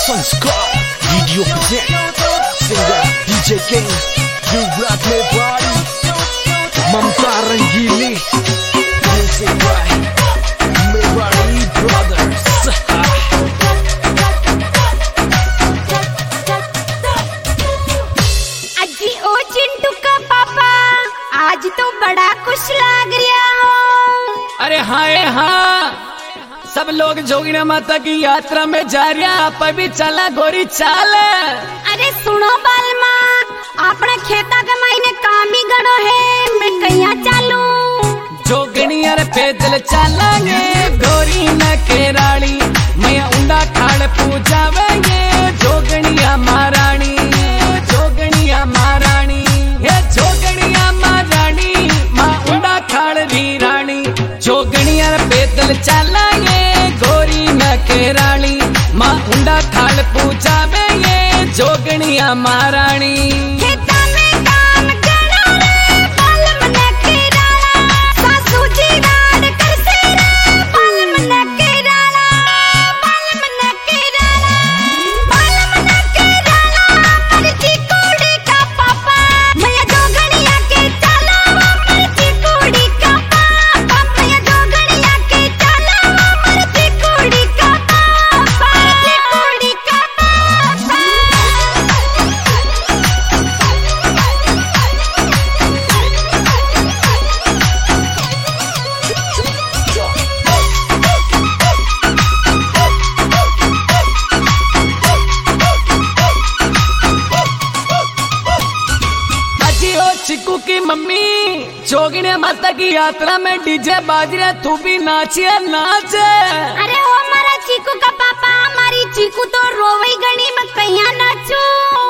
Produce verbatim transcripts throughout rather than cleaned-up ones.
संस्कार video present singer DJ king you rock my body Mamta Rangili music by Mewari brothers. अजी ओ चिंटू का पापा आज तो बड़ा खुश लग रहा हो। अरे हाँ हाँ, सब लोग जोगिना माता की यात्रा में जा रहा, आप भी चला गोरी चाल। अरे सुनो बालमा, अपना खेता के महीने काम ही गड़ो है, मैं कहीं चालू जोगनी अरे पैदल चलेंगे गोरी न केराड़ी, मैं उंडा खाड़ पूजावेंगे जोगनिया महारानी, जोगनिया महारानी, ये जोगनिया महारानी, माँ उंडा खाड़ री रानी, जोगनी अरे पैदल चलेंगे गोरी न केराड़ी, माँ उंडा खाड़ पूजावेंगे जोगनिया महारानी। चिक्कू की मम्मी जोगिने माता की यात्रा में डीजे बाज रहे, तू भी नाचिए नाच। अरे ओ हमारा चिक्कू का पापा, हमारी चिक्कू तो रोवई गणी में कहीं नाचू।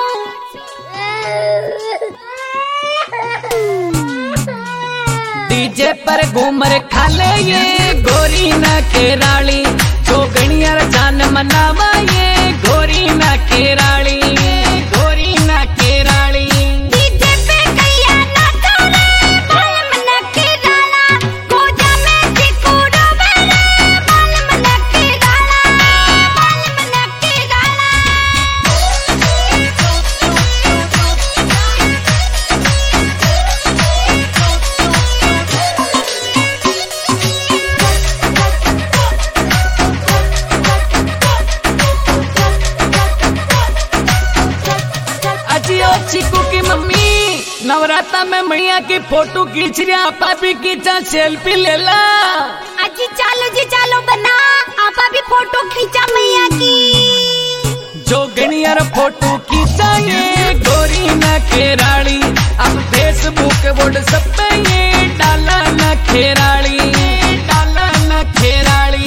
डीजे पर घूमर खाले ये गोरी न केराली, जोगनिया जान मनावा ये गोरी न केराली, गोरी न केराली। चिक्कू की मम्मी नवरात्रा में मैया की फोटो खींच रहा, आपा भी खींचा सेल्फी ले ला। अजी चलो जी चलो बना, आपा भी फोटो खींचा मैया की। जोगनिया फोटो खींचा ये गोरी न केराड़ी, अब फेसबुक व्हाट्सएप पे ये डाला न केराड़ी, डाला न केराड़ी।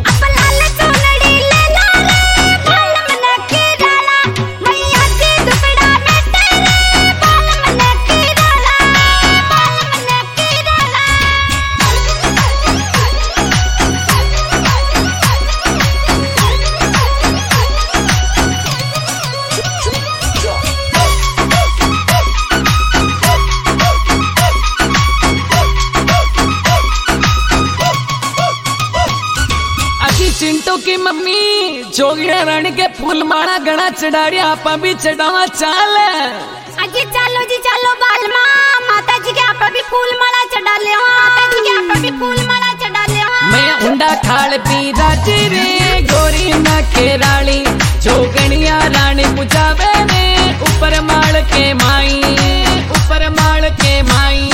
चिंटू की मम्मी जोगिया रानी के फूल माला गणा चढ़ाड़िया, आपा भी चढ़ावा चाल। अजी चलो जी चलो बालमा, माता जी के आपा भी फूल माला चढ़ा ले, माता जी के आपा भी फूल माला चढ़ा ले। मैं उंडा खाड़ पी राजी रे गोरी न केराली, जोगनिया रानी बुझावे ने ऊपर माल के माई, ऊपर माल के माई।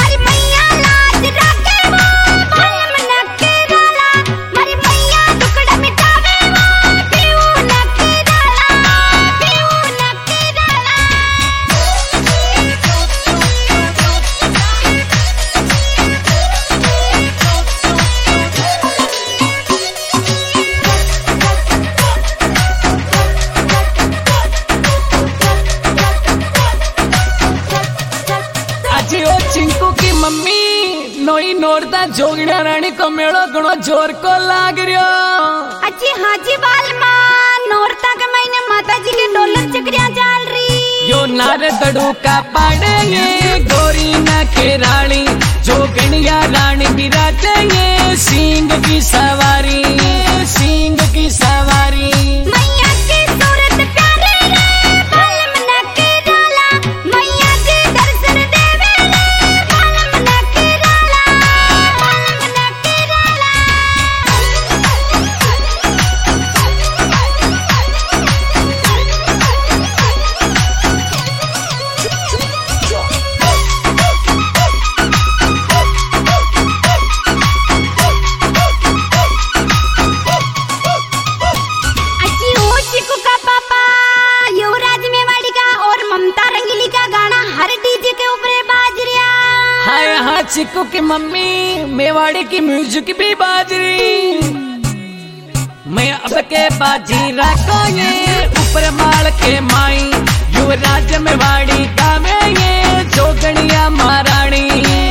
चिंकू की मम्मी नोई नोरदा जोगिना रानी को मेड़ो गणो जोर को लाग रियो। अच्छी हाजी बालमा, नोरता के महीने माता जी के डोलर चक्रिया चाल रही। यो नार दड़ू का पाड़े ये गोरी न केराली, जोगनिया रानी बिराजे ये सींग की सवारी, सींग की सवारी। मैया के रिंकू की मम्मी मेवाड़ी की म्यूजिक भी बाज रही। मैं अब के बाजी रखो ये ऊपर माल के माई युवराज मेवाड़ी गावे ये जोगणिया महारानी।